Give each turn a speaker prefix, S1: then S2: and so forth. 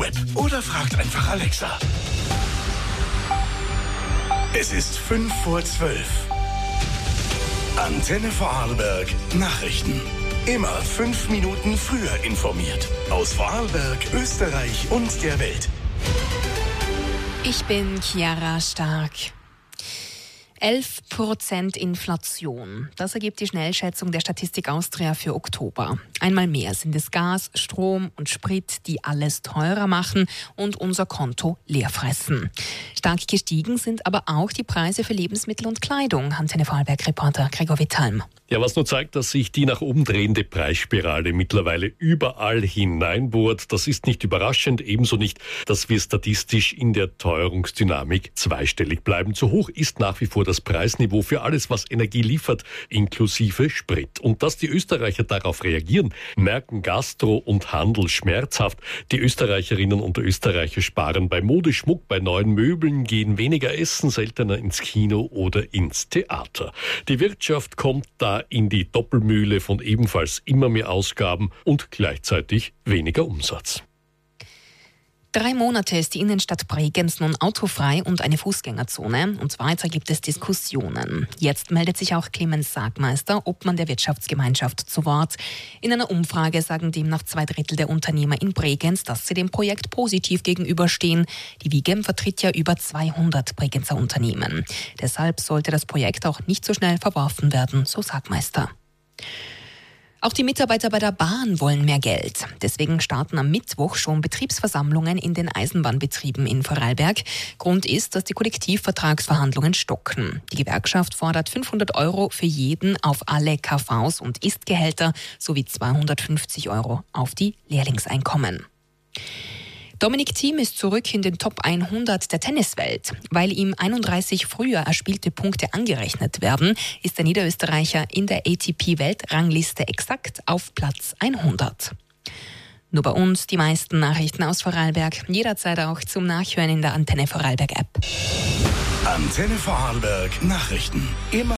S1: Web oder fragt einfach Alexa. Es ist 5:12. Antenne Vorarlberg Nachrichten. Immer 5 Minuten früher informiert. Aus Vorarlberg, Österreich und der Welt.
S2: Ich bin Chiara Stark. 11% Inflation. Das ergibt die Schnellschätzung der Statistik Austria für Oktober. Einmal mehr sind es Gas, Strom und Sprit, die alles teurer machen und unser Konto leer fressen. Stark gestiegen sind aber auch die Preise für Lebensmittel und Kleidung. Antenne Vorarlberg-Reporter Gregor Wittalm.
S3: Ja, was nur zeigt, dass sich die nach oben drehende Preisspirale mittlerweile überall hineinbohrt. Das ist nicht überraschend, ebenso nicht, dass wir statistisch in der Teuerungsdynamik zweistellig bleiben. Zu hoch ist nach wie vor das Preisniveau für alles, was Energie liefert, inklusive Sprit. Und dass die Österreicher darauf reagieren, merken Gastro und Handel schmerzhaft. Die Österreicherinnen und Österreicher sparen bei Modeschmuck, bei neuen Möbeln, gehen weniger essen, seltener ins Kino oder ins Theater. Die Wirtschaft kommt da in die Doppelmühle von ebenfalls immer mehr Ausgaben und gleichzeitig weniger Umsatz.
S2: 3 Monate ist die Innenstadt Bregenz nun autofrei und eine Fußgängerzone. Und weiter gibt es Diskussionen. Jetzt meldet sich auch Clemens Sagmeister, Obmann der Wirtschaftsgemeinschaft, zu Wort. In einer Umfrage sagen demnach 2/3 der Unternehmer in Bregenz, dass sie dem Projekt positiv gegenüberstehen. Die WIGEM vertritt ja über 200 Bregenzer Unternehmen. Deshalb sollte das Projekt auch nicht so schnell verworfen werden, so Sagmeister. Auch die Mitarbeiter bei der Bahn wollen mehr Geld. Deswegen starten am Mittwoch schon Betriebsversammlungen in den Eisenbahnbetrieben in Vorarlberg. Grund ist, dass die Kollektivvertragsverhandlungen stocken. Die Gewerkschaft fordert 500 € für jeden auf alle KVs und Istgehälter sowie 250 € auf die Lehrlingseinkommen. Dominic Thiem ist zurück in den Top 100 der Tenniswelt. Weil ihm 31 früher erspielte Punkte angerechnet werden, ist der Niederösterreicher in der ATP-Weltrangliste exakt auf Platz 100. Nur bei uns die meisten Nachrichten aus Vorarlberg. Jederzeit auch zum Nachhören in der Antenne Vorarlberg App.
S1: Antenne Vorarlberg Nachrichten. Immer